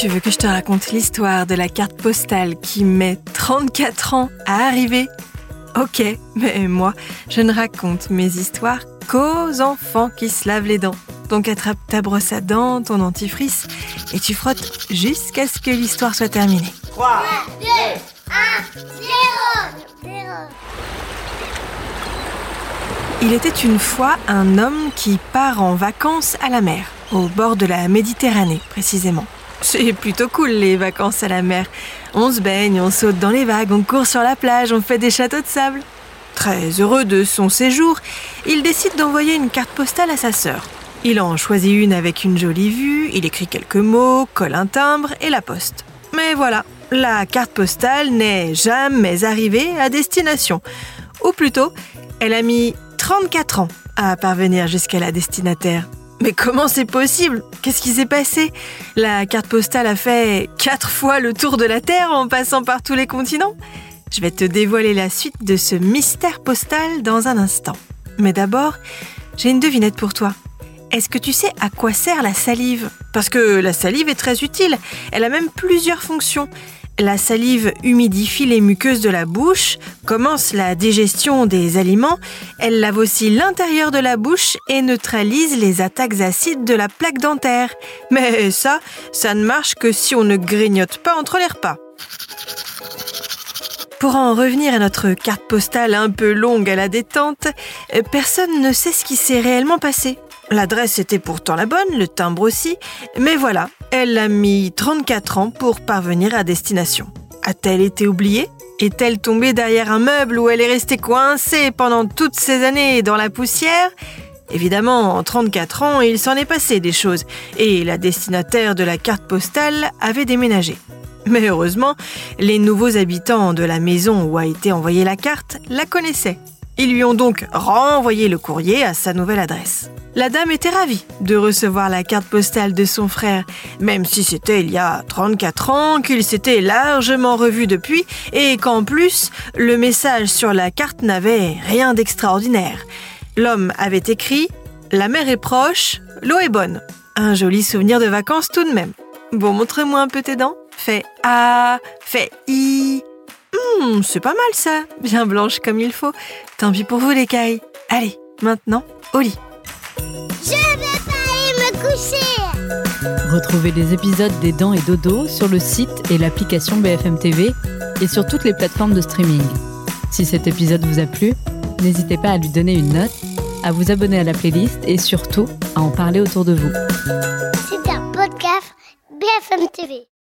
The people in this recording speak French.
Tu veux que je te raconte l'histoire de la carte postale qui met 34 ans à arriver ? Ok, mais moi, je ne raconte mes histoires qu'aux enfants qui se lavent les dents. Donc attrape ta brosse à dents, ton dentifrice, et tu frottes jusqu'à ce que l'histoire soit terminée. 3, 2, 1, 0. Il était une fois un homme qui part en vacances à la mer, au bord de la Méditerranée précisément. C'est plutôt cool les vacances à la mer. On se baigne, on saute dans les vagues, on court sur la plage, on fait des châteaux de sable. Très heureux de son séjour, il décide d'envoyer une carte postale à sa sœur. Il en choisit une avec une jolie vue, il écrit quelques mots, colle un timbre et la poste. Mais voilà, la carte postale n'est jamais arrivée à destination. Ou plutôt, elle a mis 34 ans à parvenir jusqu'à la destinataire. Mais comment c'est possible ? Qu'est-ce qui s'est passé ? La carte postale a fait 4 fois le tour de la Terre en passant par tous les continents ? Je vais te dévoiler la suite de ce mystère postal dans un instant. Mais d'abord, j'ai une devinette pour toi. Est-ce que tu sais à quoi sert la salive ? Parce que la salive est très utile. Elle a même plusieurs fonctions. La salive humidifie les muqueuses de la bouche, commence la digestion des aliments, elle lave aussi l'intérieur de la bouche et neutralise les attaques acides de la plaque dentaire. Mais ça ne marche que si on ne grignote pas entre les repas. Pour en revenir à notre carte postale un peu longue à la détente, personne ne sait ce qui s'est réellement passé. L'adresse était pourtant la bonne, le timbre aussi, mais voilà, elle a mis 34 ans pour parvenir à destination. A-t-elle été oubliée ? Est-elle tombée derrière un meuble où elle est restée coincée pendant toutes ces années dans la poussière ? Évidemment, en 34 ans, il s'en est passé des choses, et la destinataire de la carte postale avait déménagé. Mais heureusement, les nouveaux habitants de la maison où a été envoyée la carte la connaissaient. Ils lui ont donc renvoyé le courrier à sa nouvelle adresse. La dame était ravie de recevoir la carte postale de son frère, même si c'était il y a 34 ans, qu'il s'était largement revu depuis et qu'en plus, le message sur la carte n'avait rien d'extraordinaire. L'homme avait écrit « La mer est proche, l'eau est bonne ». Un joli souvenir de vacances tout de même. Bon, montre-moi un peu tes dents. Fais A, fais I. C'est pas mal ça, bien blanche comme il faut. Tant pis pour vous les cailles. Allez, maintenant, au lit. Je vais pas aller me coucher. Retrouvez les épisodes des Dents et Dodo sur le site et l'application BFM TV et sur toutes les plateformes de streaming. Si cet épisode vous a plu, n'hésitez pas à lui donner une note, à vous abonner à la playlist et surtout à en parler autour de vous. C'est un podcast BFM TV.